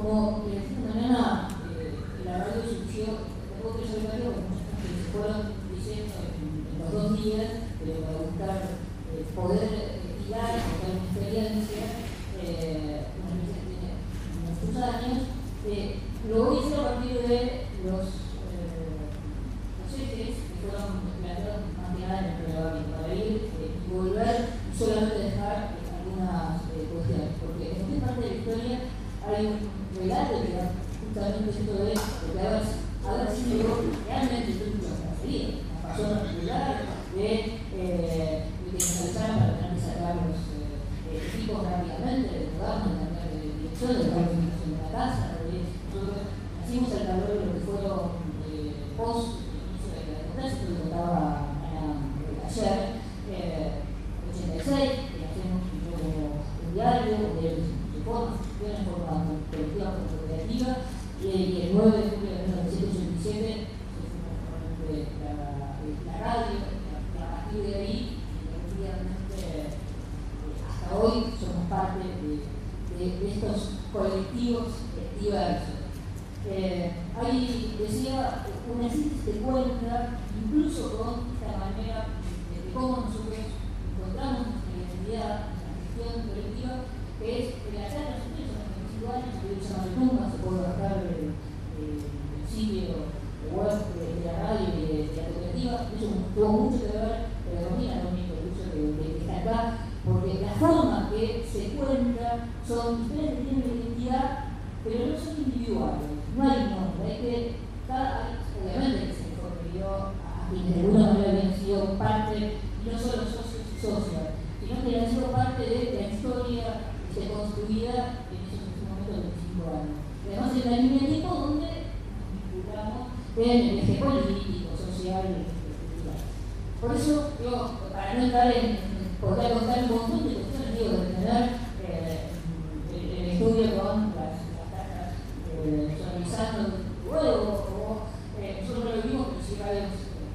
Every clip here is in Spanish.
como les dije mañana, la radio surgió, tengo que ser varios que se fueron diciendo en los 2 días, para buscar poder tirar, buscar una experiencia que tiene muchos años. Lo hice a partir de los ejes que fueron planteados más que nada en el reglamento, para ir y volver y solamente dejar algunas cuestiones, porque en esta parte de la historia hay un relato que da justamente esto de lo que haber sido realmente una sería una persona regular de que nos alzaron para tener que sacar los equipos rápidamente, de mudarnos, de cambiar de dirección, de la comunicación de la casa. Nosotros nacimos al calor de lo que fueron post inicio de la democracia, que contaba ayer, 86, que hacemos un diario, de forma colectiva, cooperativa, y el 9 de julio de 1987 se fue la radio, y a partir de ahí, efectivamente, hasta hoy somos parte de estos colectivos diversos. Ahí decía, una síntesis de cuenta, incluso con esta manera de cómo nosotros encontramos nuestra identidad, nuestra gestión colectiva, que es la charla nosotros a los 25 años, que se llama Tumba, se puede bajar el sitio web de la radio y de la cooperativa. Eso tuvo mucho que ver, pero no es lo único que está acá, porque la forma que se cuenta son historias que tienen identidad, pero no son individuales. No hay nombre, hay que, obviamente que se le refirió a quienes de alguna manera habían sido parte, y no solo socios y socias, sino que han sido parte de la historia construida en esos momentos de 25 años. Y además en la línea de tiempo donde nos vinculamos en el eje político, social y cultural. Por eso, yo, para no entrar en poder contar un montón de cuestiones, digo, de tener el estudio con las tasas sonorizando luego, o nosotros lo vimos, pero sí radios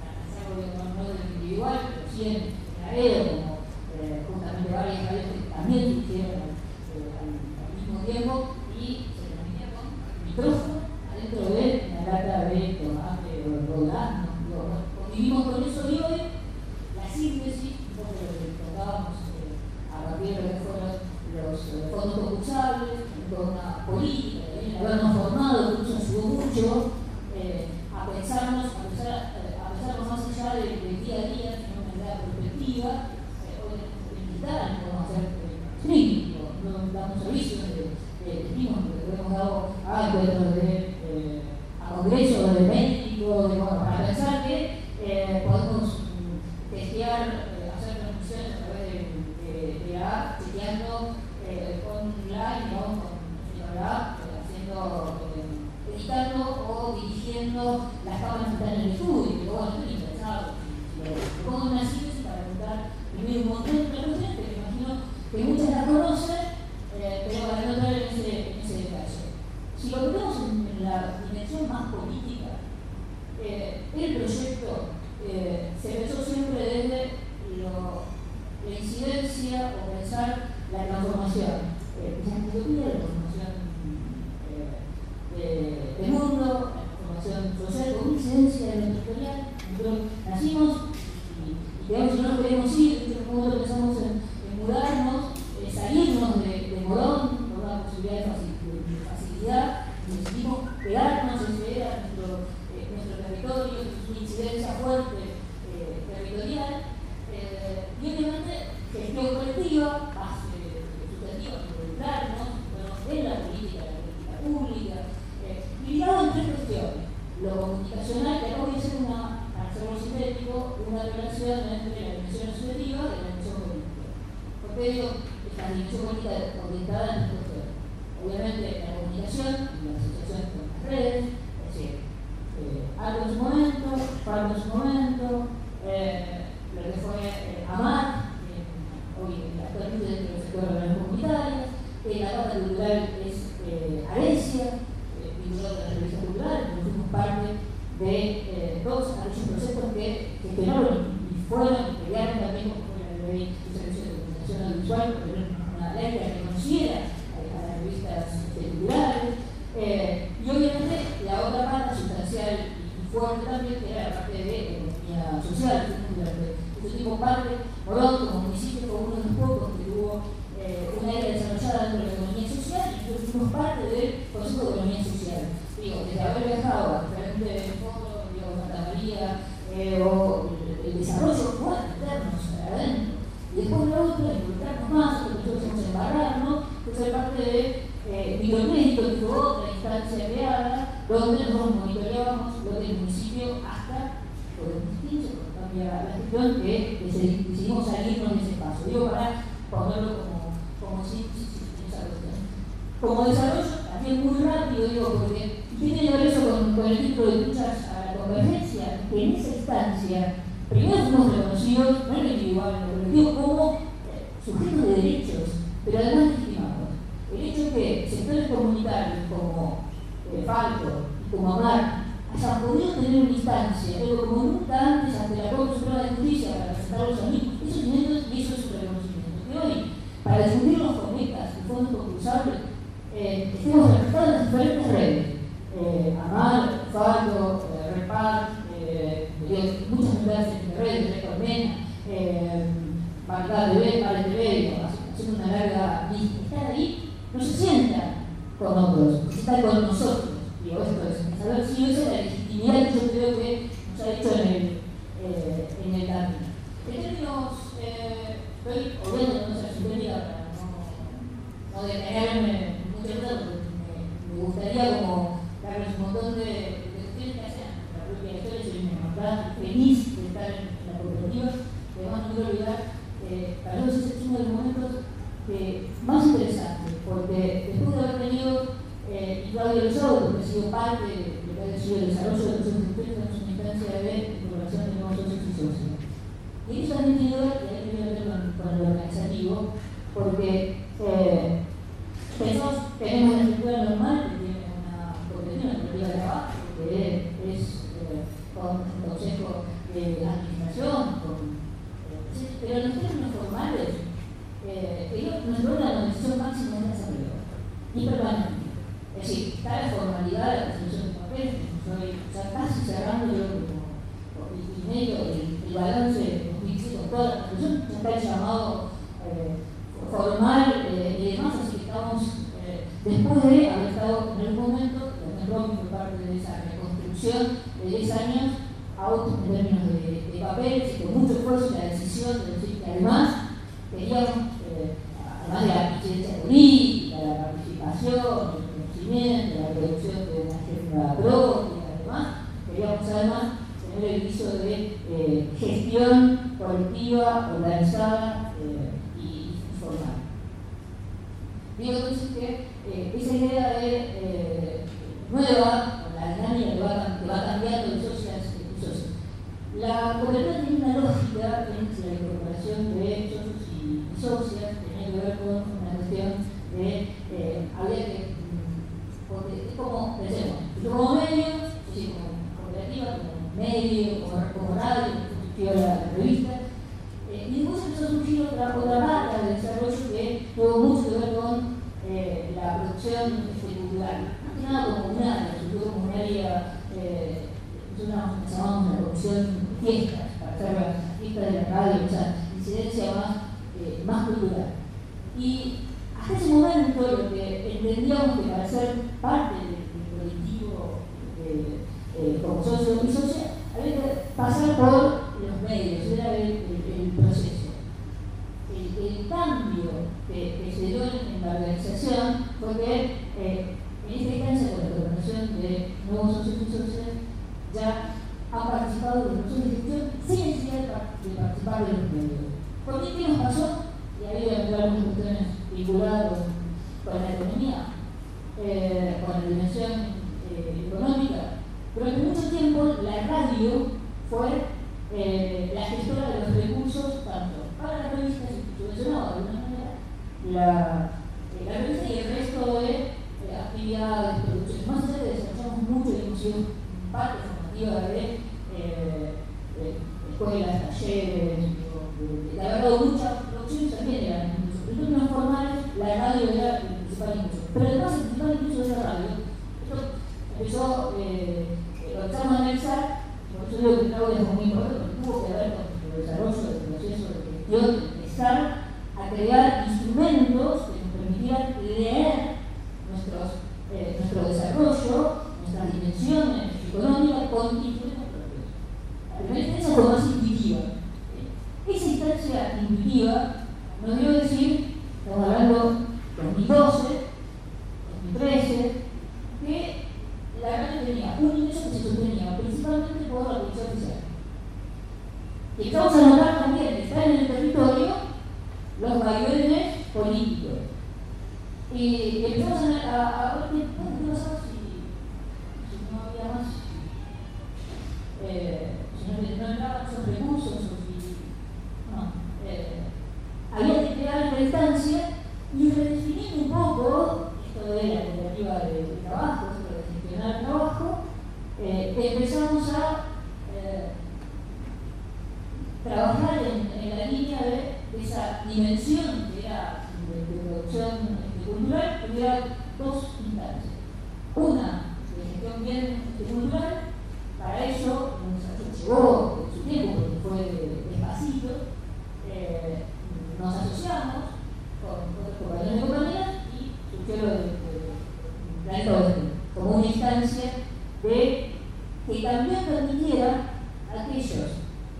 no del individual, pero sí en la red, como justamente varias radios que también se hicieron al mismo tiempo y se transmitía con micrófono adentro de la lata de tomate o de durazno. Convivimos con eso y hoy la síntesis, un poco lo que tocábamos a partir de lo que fueron los fondos concursables, toda una política, el habernos formado, que nos ayudó mucho a pensarnos más allá del día a día, sino una idea perspectiva. Hoy digital, podemos hacer streaming, no damos servicios de streaming, porque hemos dado a encuentros a congresos de médicos, para pensar que podemos testear, hacer transmisiones a través de la app, chequeando online, ¿no? Con la app, editando o dirigiendo las cámaras que están en el estudio, pero bueno, estoy interesado. Le pongo una síntesis para contar primero un montón de cuestiones, que me imagino que muchas las conocen, pero para no entrar en ese detalle. Si lo vemos en la dimensión más política, el proyecto se pensó siempre desde la incidencia o pensar la transformación, la filosofía, la transformación del mundo, la transformación social, con incidencia de lo territorial. Nosotros nacimos y creemos que no queremos ir, en este momento pensamos en mudarnos, salirnos de Morón, por una posibilidad de facilidad, y decidimos quedarnos, ese era nuestro territorio, su incidencia fuerte territorial, y obviamente gestión colectiva, más sustantiva, involucrarnos en la política pública, ligado en 3 cuestiones: lo comunicacional, que acá voy a hacer para hacerlo sintético, una relación entre la dimensión asociativa y la dimensión política. Porque digo, esta dimensión política orientada en 3 cuestiones. Obviamente la comunicación y la asociación con las redes, es decir, algo en su momento, parte en su momento, lo que fue AMAR, hoy actualmente dentro del sector de las comunitarias, la parte cultural es Aresia, vinculado a las revistas culturales, porque fuimos parte de todos aquellos procesos que gestionaron y fueron y pelearon también como fue la ley de servicios de comunicación audiovisual, porque no una ley que reconociera a las revistas culturales. fuerte también, que era la parte de economía social. Este tipo parte, Morón como municipio fue uno de los pocos que tuvo una área desarrollada dentro de la economía social, y nosotros fuimos parte del Consejo de Economía Social. Digo, desde haber viajado a diferentes fondos, Santa María, o el desarrollo fuerte, internos, adentro. Y después lo otro, involucrarnos más, lo que nosotros hacemos embarrarnos, que fue parte de microcrédito, que fue otra instancia creada, donde nosotros monitoreábamos lo que el municipio hasta por el 2015, cuando cambia la gestión, que decidimos salirnos de ese paso. Digo, para ponerlo como como desarrollo, también muy rápido, digo, porque tiene que ver eso con el tipo de luchas a la convergencia, que en esa instancia, primero fuimos reconocidos, no en lo individual, en lo colectivo, como sujetos de derechos, pero además legitimados. El hecho de que sectores comunitarios como Falco y como AMAR hayan podido tener una instancia, pero como nunca antes ante la Corte Suprema de Justicia para presentarlos a mí, esos méritos y eso es un reconocimiento. Que hoy, para difundirlos con becas y fondos concursables, estemos representados en las diferentes redes. AMAR, Falco, Repar, muchas entidades de redes, Red Colmena, Bancada TV, Vale TV, haciendo una larga lista. Estar ahí no se sienta con otros, se está con nosotros. Digo, esto es saber si esa es la legitimidad que yo creo que nos ha hecho en el camino. En términos, estoy obviando no ser sintética para no detenerme mucho rato, porque me gustaría como darles un montón de cuestiones que hacen la propia historia, soy una feliz de estar en la cooperativa. Además, no quiero olvidar, para nosotros ese es uno de los momentos más interesantes, porque después de haber tenido y Claudio Lozado, que ha sido parte de lo que ha sido el desarrollo de los socios en una instancia de incorporación de nuevos socios y socios. Y eso también tiene que ver, y hay que ver con lo organizativo, porque tenemos una estructura normal que tiene una cooperativa de trabajo, que es con un consejo de administración, pero en los términos formales, nos logran la decisión máxima de la asamblea, y permanente. Es decir, está la formalidad de la resolución de papeles, ya casi cerrando y medio el balance de 2017 con toda la resolución, ya está el llamado formal y demás, así que estamos, después de haber estado en el momento, por parte de esa reconstrucción de 10 años, en términos de papeles, y con mucho esfuerzo y la decisión de decir que además queríamos, además de la incidencia política, la participación, la producción de una agenda propia y demás, queríamos además tener el viso de gestión colectiva, organizada y formal. Digo entonces que esa idea de nueva, con la dinámica que va cambiando de socias y socios. La cooperativa tiene una lógica en la incorporación de socios y socias, tenía que ver con una cuestión de había que porque es como, pensemos, como medio, es decir, como cooperativa, como medio, como radio, como la revista, y después empezó a surgir otra pata de desarrollo que tuvo mucho que ver con la producción cultural. Más que nada comunal, surgió como un área, nosotros llamamos la producción fiestas, para hacer la fiesta de la radio, o sea, incidencia más cultural. Y hasta ese momento, lo que entendíamos que para ser parte del colectivo como socio y socia, había que pasar por los medios, era el proceso. El cambio que se dio en la organización fue que en esta instancia, con la incorporación de nuevos socios y socias, ya han participado de los procesos de gestión sin necesidad de participar de los medios. ¿Por qué nos pasó? Y ahí voy a hablar de cuestiones vinculadas con la economía, con la dimensión económica. Durante mucho tiempo la radio fue la gestora de los recursos, tanto para las revistas subvencionadas de alguna manera, la revista y el resto de actividades, producciones. Más allá de que desarrollamos mucho y hemos sido parte formativa de escuelas, talleres, la verdad muchas producciones también eran incluso. En términos formales, la radio era el principal impulso. Pero además el principal impulso de la radio, esto empezó, lo empezamos a analizar desarrollo, nuestras dimensiones económicas con instrumentos propios. La primera instancia fue más intuitiva. Esa instancia intuitiva nos dio decir, estamos hablando de 2012, 2013, que la radio tenía un ingreso que se sostenía principalmente por la publicidad oficial. Y estamos a notar también que están en el territorio los vaivenes políticos. Y empezamos a ver qué pasaba si no había más, si no entraban esos recursos, o si había que crear una instancia y redefiniendo un poco esto de la cooperativa de trabajo, esto de gestionar el trabajo, empezamos a trabajar en la línea de esa dimensión que era de producción cultural, que hubiera dos instancias. Una de gestión bien cultural, para eso nos llevó su tiempo, porque fue despacito, nos asociamos con otros compañeros y compañeras y surgió lo de Planeta Oeste, como una instancia de que también permitiera a aquellos,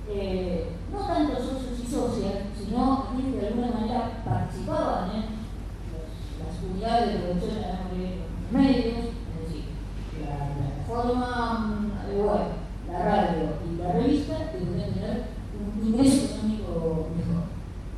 no tanto socios y socias, sino aquellos que de alguna manera participaban en las unidades de producción de los medios, es decir, la plataforma web, la radio y la revista, que podían tener un ingreso económico mejor.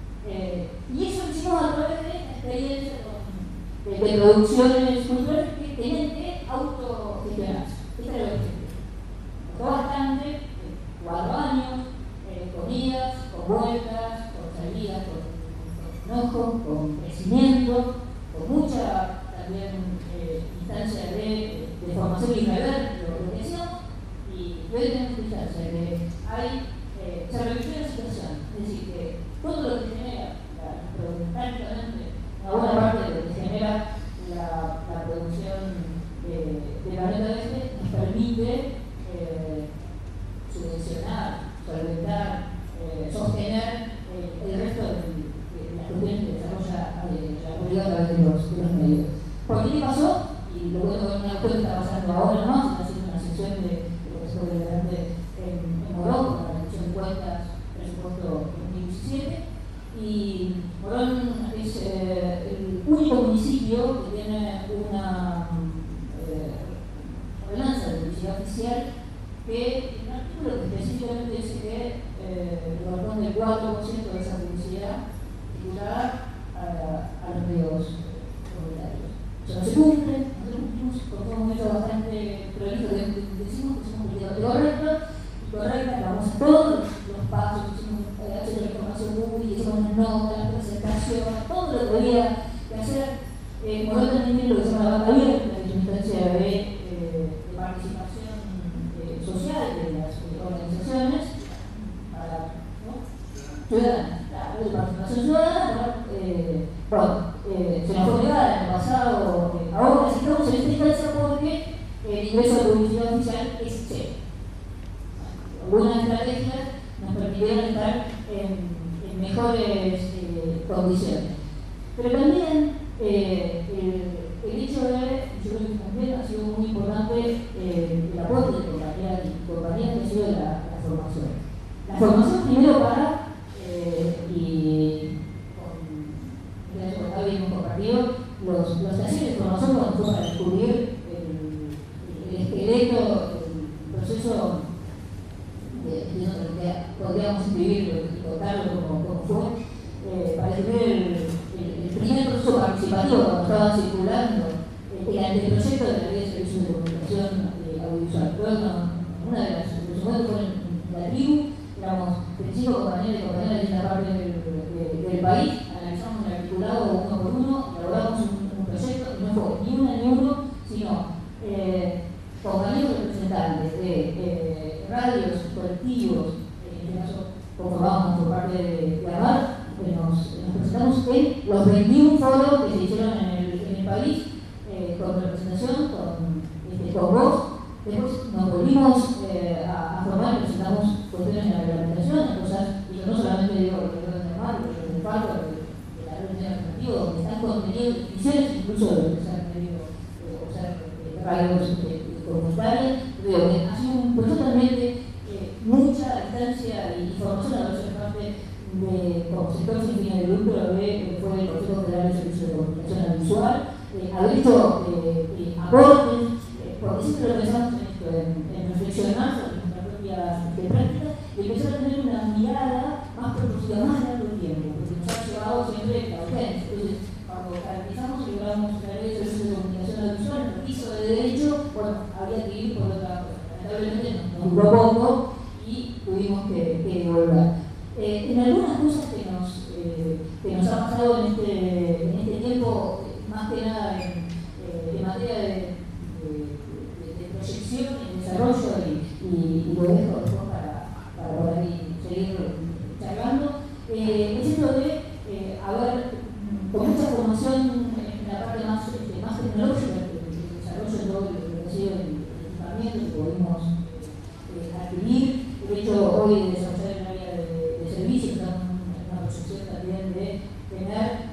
Y eso lo hicimos a través de experiencias de producciones culturales que tenían que autogestionarse. Esta era la cuestión. Costó bastante, 4 años, con idas, con vueltas, con salidas, con enojo, con crecimiento, con mucha también instancia de formación y rever lo que hacíamos, y hoy tenemos instancia de se revirtió la situación, es decir, que todo lo que genera prácticamente una buena parte de lo que genera la producción de Planeta Oeste nos permite subvencionar, solventar, sostener el resto de las cuestiones que desarrolla la política a través de los medios. ¿Por qué pasó? Y lo bueno es una cuestión que está pasando ahora, ¿no? Se está haciendo una sesión de profesor de grande en Morón, con la rendición de cuentas, presupuesto 2017, y Morón es el único municipio que tiene una ordenanza de publicidad oficial que en un artículo que específicamente dice que corresponde el 4% de esa publicidad titulada a los medios comunitarios. Eso no se cumple, nosotros cumplimos con todo un método bastante prolijo, decimos que somos políticamente correcta, vamos a todos los pasos, hicimos acceso a la información pública, hicimos una nota, la presentación, todo lo que había que hacer. Morón también tiene lo que se llama la banca abierta, que es una instancia de participación social de las organizaciones para, ciudadanas, de participación ciudadana, se nos fue negada en el pasado, ahora necesitamos en esta instancia porque el ingreso de publicidad oficial es cero. Algunas estrategias nos permitieron estar en mejores condiciones. Pero también el hecho de, yo creo que también ha sido muy importante el aporte de compañías que ha sido la formación. La formación primero para, y con Javi hemos compartido, los talleres de formación cuando fue para descubrir el esqueleto, el proceso que podríamos escribirlo y contarlo como fue, para descubrir el primer proceso participativo cuando estaba circulando el anteproyecto de la Ley de Servicios de Comunicación Audiovisual. Una de las momentos fue en la tribu, éramos 25 compañeros y compañeras de esta parte del país, analizamos el articulado uno por uno, elaboramos un proyecto, y no fue ni una ni uno, sino compañeros representantes de radios, colectivos, en este caso conformamos por parte de AMAR, nos presentamos en los 21 foros que se hicieron en el país, con representación, con voz. Después nos volvimos a formar y presentamos cuestiones en la reglamentación, cosas, y yo no solamente digo que lo de AMAR, pero del FARC, de la red de alternativo, donde están contenidos definiciones incluso de lo que se han querido ser radios comunitarias. Veo que ha sido un proceso también mucha distancia y información a la parte de como sector sin fines de lucro que fue el Consejo Federal de Servicios de Comunicación Audiovisual, haber hecho aportes, porque siempre lo pensamos en esto, en reflexionar sobre nuestra propia práctica y empezar a tener una mirada más propulsiva, más largo tiempo, porque nos ha llevado siempre la urgencia. Entonces, cuando garantizamos y logramos la ley de servicios de comunicación audiovisual, el piso de derecho, bueno, había que ir por otra cosa. Lamentablemente nos duró poco y tuvimos que volver. En algunas cosas que nos ha pasado en este tiempo, más que nada en materia de proyección, en desarrollo, y lo dejo después para poder seguir charlando, es esto de haber, con mucha formación en la parte más tecnológica, el desarrollo de todo lo que ha sido el equipamiento que pudimos adquirir, el hecho hoy de desarrollar el área de servicios, una proyección también de tener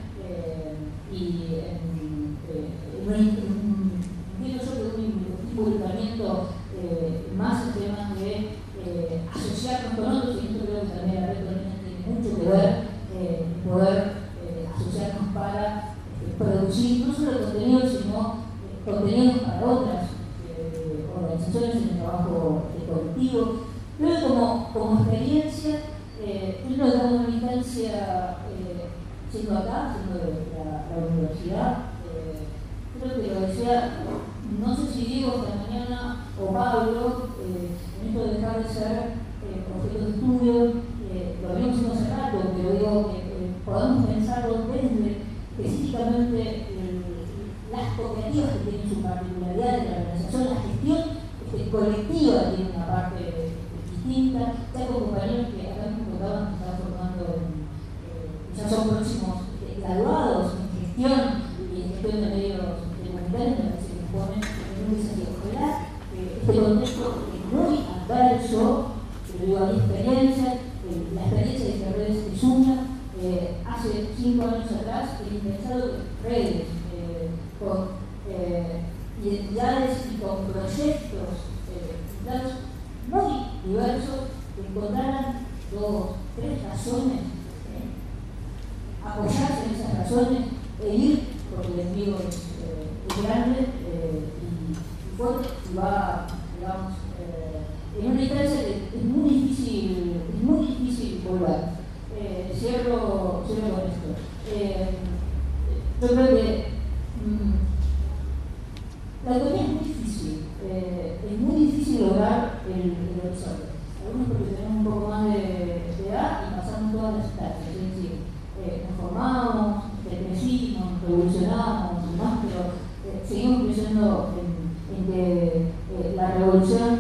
entiendo yo que un involucramiento más en temas de asociarnos con otros, y esto creo que también la red tiene mucho que ver, poder asociarnos para producir no solo contenidos, sino contenidos para otras organizaciones en el trabajo colectivo. Pero como experiencia, yo lo damos una instancia, siendo acá, siendo de la universidad, creo que lo decía, no sé si Diego esta mañana o Pablo, en esto de dejar de ser objeto de estudio, lo habíamos hecho hace rato, pero digo que podamos pensarlo desde específicamente las cooperativas que tienen su particularidad de la organización, la gestión colectiva tiene una parte distinta. Ya con compañeros que acá nos contaban que están formando, ya son próximos graduados en gestión y en gestión de medios comunitarios, me parece que nos ponen en un desafío. Ojalá este contexto es muy adverso, pero digo, hay experiencia, la experiencia de que redes es una. Hace 5 años atrás, el impensado de redes, con identidades y con proyectos muy diversos que encontraran 2, 3 razones, apoyarse en esas razones e ir, porque el enemigo es grande y fuerte y va, digamos, en una instancia que es muy difícil volver. Cierro con esto. Yo creo que la economía es muy difícil lograr el horizonte. Algunos porque tenemos un poco más de edad y pasamos todas las etapas, es decir, nos formamos, crecimos, revolucionamos y más, pero seguimos creyendo en que la revolución